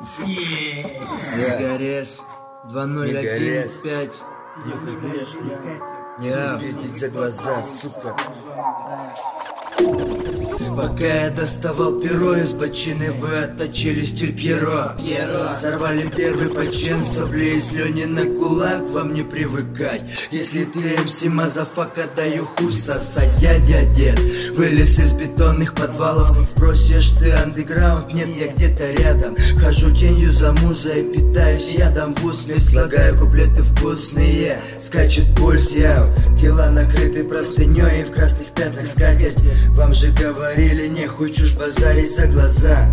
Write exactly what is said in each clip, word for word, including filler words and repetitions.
Мегарес два ноль один пять. Не пиздить за глаза, сука. Пока я доставал перо из бочины, вы отточили стиль Пьеро. Сорвали первый почин, сопли и слюни на кулак, вам не привыкать. Если ты эм си мазафака, даю хуй сосать. Дядя дед вылез из бетонных подвалов. Спросишь ты андеграунд? Нет, я где-то рядом. Хожу тенью за музой, питаюсь ядом в усмерть. Слагаю куплеты вкусные, скачет пульс, яу. Тела накрыты простыней и в красных пятнах скатерть. Вам же говорили, нехуй чушь базарить за глаза.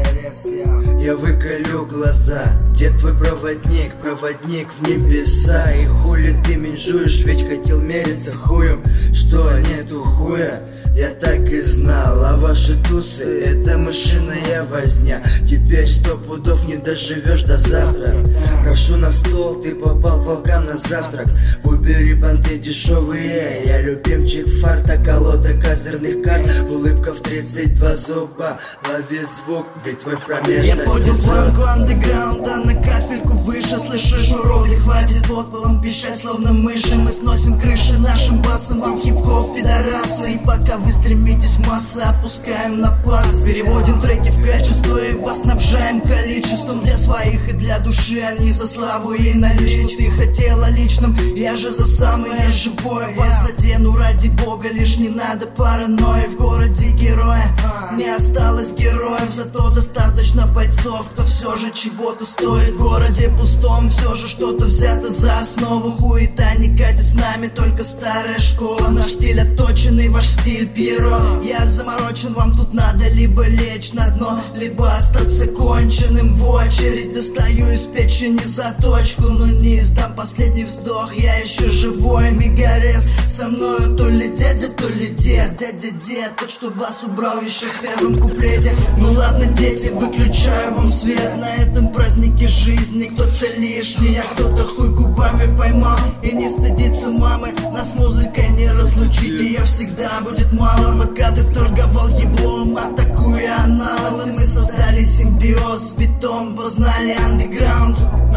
Я выколю глаза. Где твой проводник, проводник в небеса? И хули ты менжуешь, ведь хотел мериться хуем. Что нету хуя? Я так и знал, а ваши тусы — это мышиная возня. Теперь сто пудов не доживешь до завтра. Прошу на стол, ты попал к волкам на завтрак. Убери понты дешевые, я любимчик фарта. Колода козырных карт, улыбка в тридцать два зуба. Лови звук, ведь твой в промежности. Я поднял планку андеграунда на капельку выше. Слышишь, уроды, хватит под полом пищать, словно мыши. Мы сносим крыши нашим басом, вам хип-хоп, пидорасы. И пока вы стремитесь в массы, опускаем на пас. Переводим треки в качество и вас снабжаем количеством. Для своих и для души, а не за славу и наличку. Ты хотела личным, я же за самое живое. Вас задену ради бога, лишь не надо паранойи. В городе героя не осталось героев, зато достаточно бойцов, кто все же чего-то стоит. В городе пустом все же что-то взято за основу. Хуета не катит с нами, только старая школа. Наш стиль отточенный, ваш стиль Пьеро. Я заморочен, вам тут надо либо лечь на дно, либо остаться конченым. В очередь достаю из печени заточку, но не издам последний вздох, я еще живой. Мегарес со мною, то ли дядя, то ли дед. Дядя дед, тот, что вас убрал еще в первом куплете. Ну ладно, дети, выключаю вам свет. На этом празднике жизни кто-то лишний, а кто-то хуй губами поймал. И не стыдится мамы, нас музыкой не разлучить. Ее всегда будет мало, пока ты торговал еблом, атакуя аналогы. Мы создали симбиоз с битом, познали андеграунд,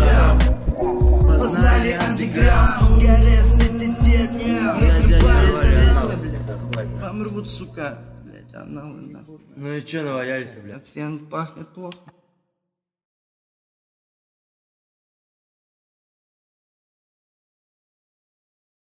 yeah. Познали андеграунд. Мегарес, дед, дед, помрут, сука, блять, аналы нахуй. Ну и чё наваляли-то, блядь? Фен пахнет плохо.